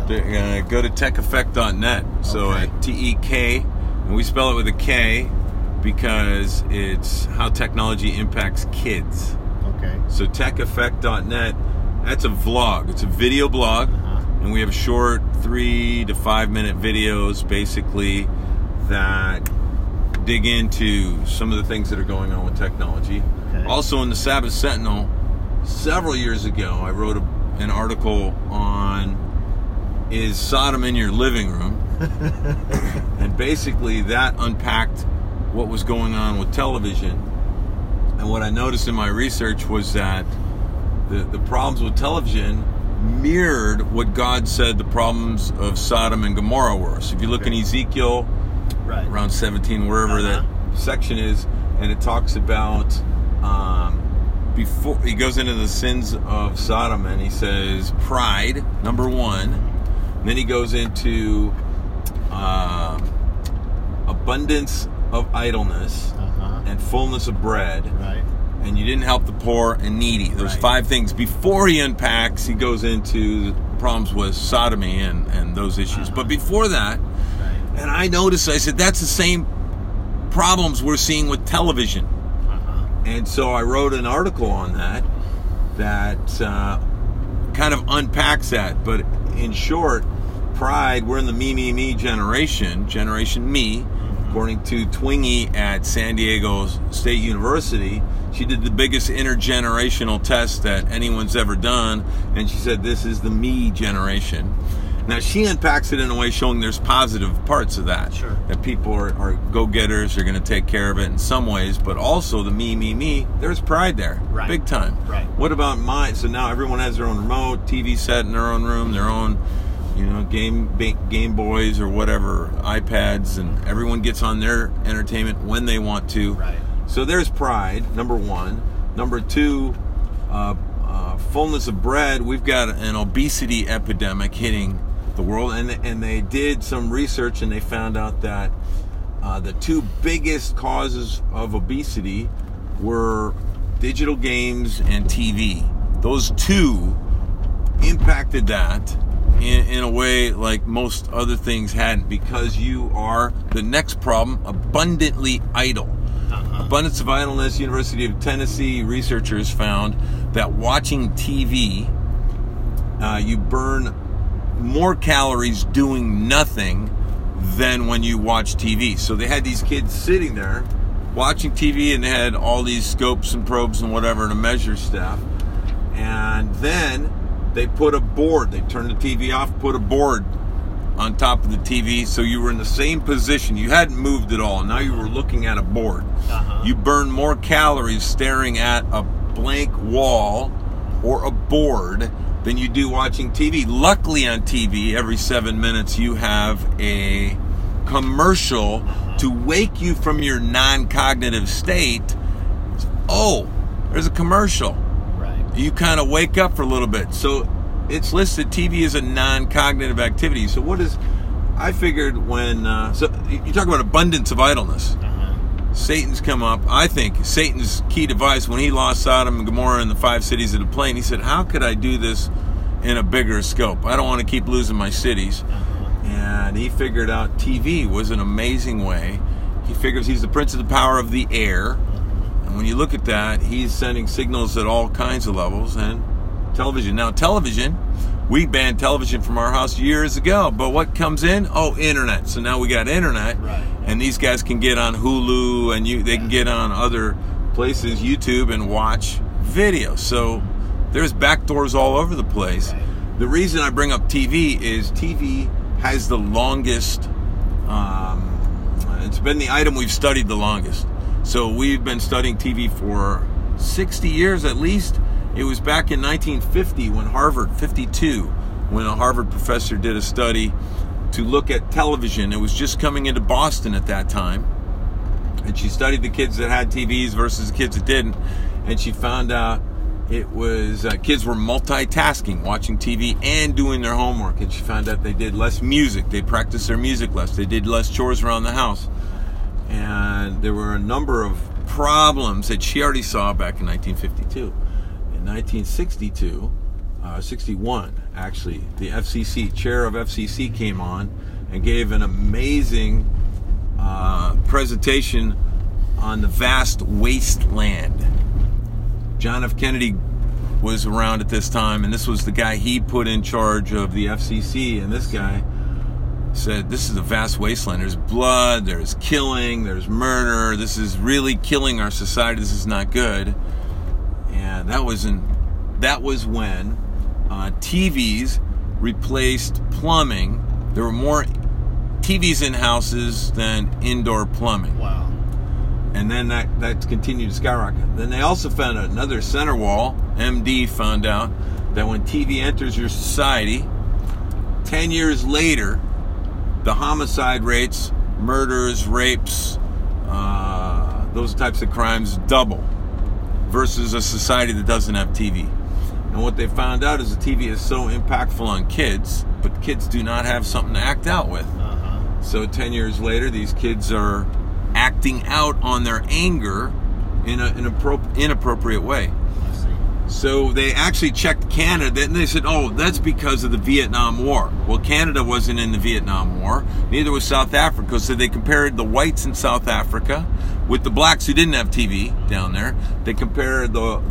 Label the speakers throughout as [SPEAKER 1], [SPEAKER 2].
[SPEAKER 1] Go to techeffect.net. So TEK, and we spell it with a K because it's how technology impacts kids.
[SPEAKER 2] Okay.
[SPEAKER 1] So techeffect.net, that's a vlog. It's a video blog, and we have short 3 to 5 minute videos basically that dig into some of the things that are going on with technology. Okay. Also in the Sabbath Sentinel, several years ago, I wrote an article on is Sodom in your living room? And basically that unpacked what was going on with television. And what I noticed in my research was that the problems with television mirrored what God said the problems of Sodom and Gomorrah were. So if you look in Ezekiel, around 17, wherever that section is, and it talks about before he goes into the sins of Sodom, and he says pride, number one. And then he goes into abundance of idleness and fullness of bread. Right. And you didn't help the poor and needy. Those 5 things. Before he unpacks, he goes into the problems with sodomy and those issues. But before that, and I noticed, I said, that's the same problems we're seeing with television. And so I wrote an article on that kind of unpacks that. But in short, pride, we're in the me generation me. According to Twingy at San Diego State University, she did the biggest intergenerational test that anyone's ever done, and she said this is the me generation. Now, she unpacks it in a way showing there's positive parts of that. Sure. That people are go-getters, they're going to take care of it in some ways, but also the me, there's pride there. Right. Big time. Right. What about mine? So now everyone has their own remote, TV set in their own room, their own Game Boys or whatever, iPads, and everyone gets on their entertainment when they want to. Right. So there's pride, number one. Number two, fullness of bread. We've got an obesity epidemic hitting the world, and they did some research, and they found out that the 2 biggest causes of obesity were digital games and TV. Those 2 impacted that in a way like most other things hadn't, because you are, the next problem, abundantly idle. Abundance of idleness. University of Tennessee researchers found that watching TV, you burn more calories doing nothing than when you watch TV. So they had these kids sitting there watching TV, and they had all these scopes and probes and whatever to measure stuff. And then they put a board. They turned the TV off, put a board on top of the TV, so you were in the same position. You hadn't moved at all. Now you were looking at a board. You burn more calories staring at a blank wall or a board than you do watching TV. Luckily on TV, every 7 minutes you have a commercial to wake you from your non-cognitive state. Oh, there's a commercial. Right. You kind of wake up for a little bit. So it's listed, TV is a non-cognitive activity. So what is, I figured when, so you talk about abundance of idleness. Satan's come up. I think Satan's key device, when he lost Sodom and Gomorrah and the 5 cities of the plain, he said, how could I do this in a bigger scope? I don't want to keep losing my cities. And he figured out TV was an amazing way. He figures he's the prince of the power of the air. And when you look at that, he's sending signals at all kinds of levels. And television. Now, television, we banned television from our house years ago. But what comes in? Oh, internet. So now we got internet. Right. And these guys can get on Hulu, and they can get on other places, YouTube, and watch videos. So there's backdoors all over the place. Right. The reason I bring up TV is TV has the longest, it's been the item we've studied the longest. So we've been studying TV for 60 years at least. It was back in 1950 when when a Harvard professor did a study to look at television. It was just coming into Boston at that time. And she studied the kids that had TVs versus the kids that didn't. And she found out it was kids were multitasking, watching TV and doing their homework. And she found out they did less music. They practiced their music less. They did less chores around the house. And there were a number of problems that she already saw back in 1952. In 1962, 61 actually, the FCC, chair of FCC came on and gave an amazing presentation on the vast wasteland. John F. Kennedy was around at this time, and this was the guy he put in charge of the FCC, and this guy said, this is a vast wasteland. There's blood, there's killing, there's murder. This is really killing our society. This is not good. And that was when TVs replaced plumbing. There were more TVs in houses than indoor plumbing.
[SPEAKER 2] Wow.
[SPEAKER 1] And then that continued to skyrocket. Then they also found out another center wall. MD found out that when TV enters your society, 10 years later, the homicide rates, murders, rapes, those types of crimes double versus a society that doesn't have TV. And what they found out is the TV is so impactful on kids, but kids do not have something to act out with. So 10 years later, these kids are acting out on their anger in an inappropriate way. So they actually checked Canada, and they said, oh, that's because of the Vietnam War. Well, Canada wasn't in the Vietnam War. Neither was South Africa. So they compared the whites in South Africa with the blacks who didn't have TV down there. They compared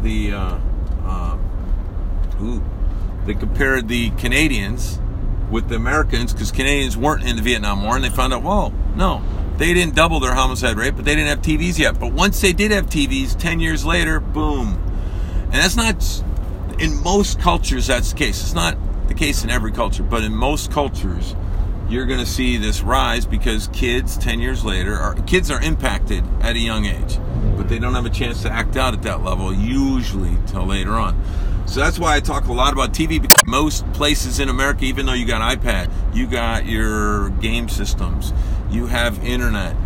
[SPEAKER 1] the Canadians with the Americans, because Canadians weren't in the Vietnam War, and they found out, whoa, no, they didn't double their homicide rate, but they didn't have TVs yet. But once they did have TVs, 10 years later, boom. And that's not, in most cultures, that's the case. It's not the case in every culture, but in most cultures, you're going to see this rise because kids, 10 years later, kids are impacted at a young age, but they don't have a chance to act out at that level, usually till later on. So that's why I talk a lot about TV, because most places in America, even though you got iPad, you got your game systems, you have internet,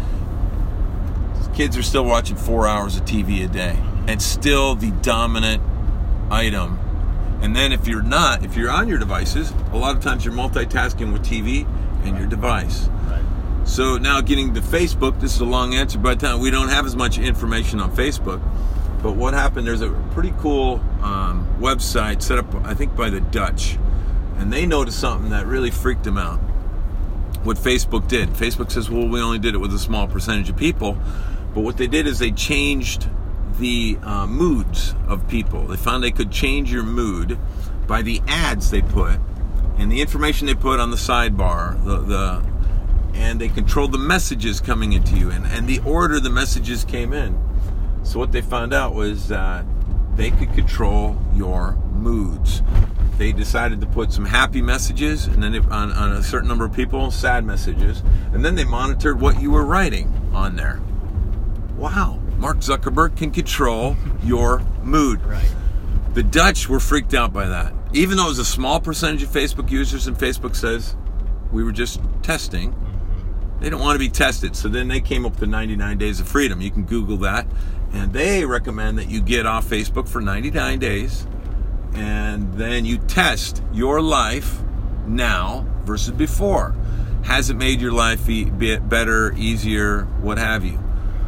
[SPEAKER 1] kids are still watching 4 hours of TV a day. It's still the dominant item. And then if you're on your devices, a lot of times you're multitasking with TV and your device.
[SPEAKER 2] Right.
[SPEAKER 1] So now getting to Facebook, this is a long answer, but we don't have as much information on Facebook. But what happened, there's a pretty cool website set up, I think, by the Dutch. And they noticed something that really freaked them out. What Facebook did. Facebook says, well, we only did it with a small percentage of people. But what they did is they changed the moods of people. They found they could change your mood by the ads they put and the information they put on the sidebar, and they controlled the messages coming into you and the order the messages came in. So what they found out was that they could control your moods. They decided to put some happy messages, and then on a certain number of people, sad messages, and then they monitored what you were writing on there. Wow, Mark Zuckerberg can control your mood.
[SPEAKER 2] Right.
[SPEAKER 1] The Dutch were freaked out by that. Even though it was a small percentage of Facebook users, and Facebook says, we were just testing, they don't want to be tested. So then they came up with the 99 Days of Freedom. You can Google that. And they recommend that you get off Facebook for 99 days. And then you test your life now versus before. Has it made your life better, easier, what have you?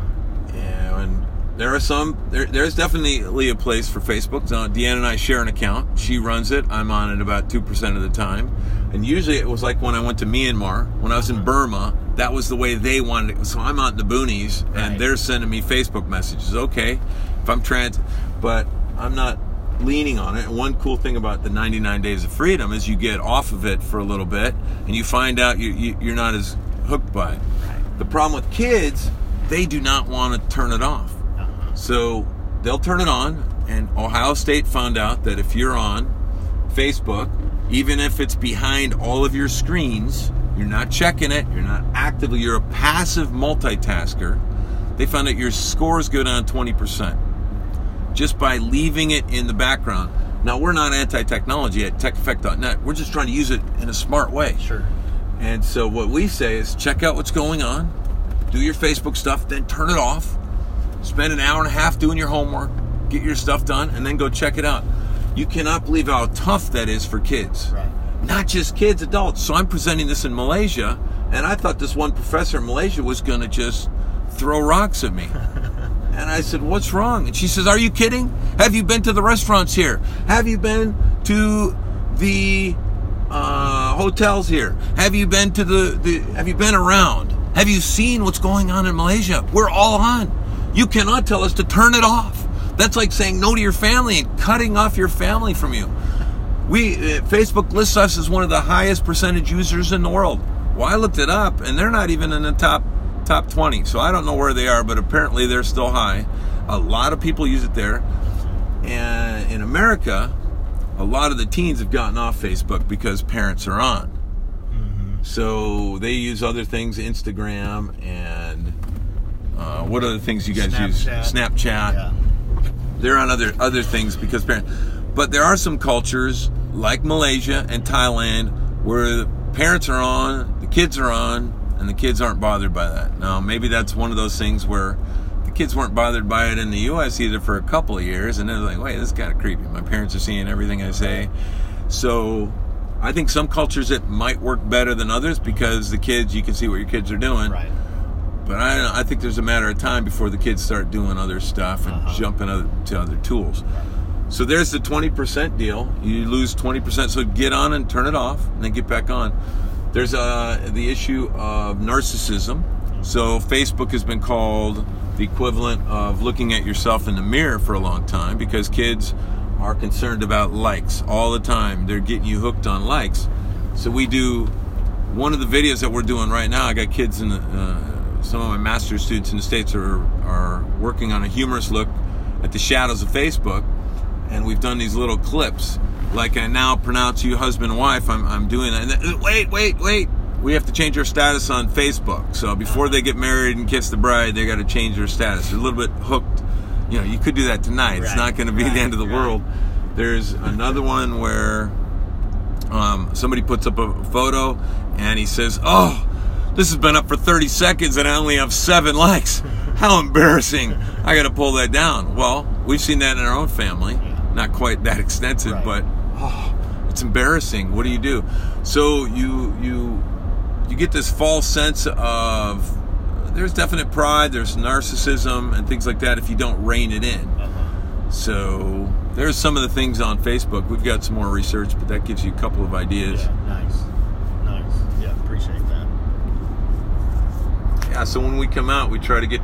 [SPEAKER 1] And there are there's definitely a place for Facebook. So Deanna and I share an account. She runs it. I'm on it about 2% of the time. And usually it was like when I went to Myanmar, when I was in Burma, that was the way they wanted it. So I'm out in the boonies, and they're sending me Facebook messages. Okay, if I'm but I'm not leaning on it. And one cool thing about the 99 Days of Freedom is you get off of it for a little bit, and you find out you're not as hooked by it. Right. The problem with kids, they do not want to turn it off. So they'll turn it on, and Ohio State found out that if you're on Facebook, even if it's behind all of your screens, you're not checking it, you're not actively, you're a passive multitasker, they found that your scores go down 20% just by leaving it in the background. Now, we're not anti-technology at techeffect.net. We're just trying to use it in a smart way.
[SPEAKER 2] Sure.
[SPEAKER 1] And so what we say is check out what's going on, do your Facebook stuff, then turn it off, spend an hour and a half doing your homework, get your stuff done, and then go check it out. You cannot believe how tough that is for kids.
[SPEAKER 2] Right.
[SPEAKER 1] Not just kids, adults. So I'm presenting this in Malaysia, and I thought this one professor in Malaysia was going to just throw rocks at me. And I said, what's wrong? And she says, are you kidding? Have you been to the restaurants here? Have you been to the hotels here? Have you been to have you been around? Have you seen what's going on in Malaysia? We're all on. You cannot tell us to turn it off. That's like saying no to your family and cutting off your family from you. Facebook lists us as one of the highest percentage users in the world. Well, I looked it up, and they're not even in the top 20. So I don't know where they are, but apparently they're still high. A lot of people use it there. And in America, a lot of the teens have gotten off Facebook because parents are on. Mm-hmm. So they use other things, Instagram, and what other things you guys use? Snapchat. Yeah. They're on other things because parents. But there are some cultures like Malaysia and Thailand where the parents are on, the kids are on, and the kids aren't bothered by that. Now, maybe that's one of those things where the kids weren't bothered by it in the U.S. either for a couple of years, and they're like, wait, this is kind of creepy. My parents are seeing everything I say. So I think some cultures it might work better than others because the kids, you can see what your kids are doing.
[SPEAKER 2] Right.
[SPEAKER 1] But I think there's a matter of time before the kids start doing other stuff and jumping to other tools. So there's the 20% deal. You lose 20%, so get on and turn it off, and then get back on. There's the issue of narcissism. So Facebook has been called the equivalent of looking at yourself in the mirror for a long time because kids are concerned about likes all the time. They're getting you hooked on likes. So we do one of the videos that we're doing right now. I got kids in some of my master's students in the States are working on a humorous look at the shadows of Facebook. And we've done these little clips, like I now pronounce you husband and wife. I'm doing that. And then, wait. We have to change our status on Facebook. So before they get married and kiss the bride, they got to change their status. They're a little bit hooked. You know, you could do that tonight. Right. It's not going to be the end of the world. There's another one where somebody puts up a photo and he says, "Oh, this has been up for 30 seconds and I only have 7 likes. How embarrassing. I got to pull that down." Well, we've seen that in our own family. Not quite that extensive, right. But it's embarrassing. What do you do? So you get this false sense of there's definite pride, there's narcissism and things like that if you don't rein it in. So there's some of the things on Facebook. We've got some more research, but that gives you a couple of ideas.
[SPEAKER 2] Yeah, nice. Yeah, appreciate that.
[SPEAKER 1] Yeah, so when we come out, we try to get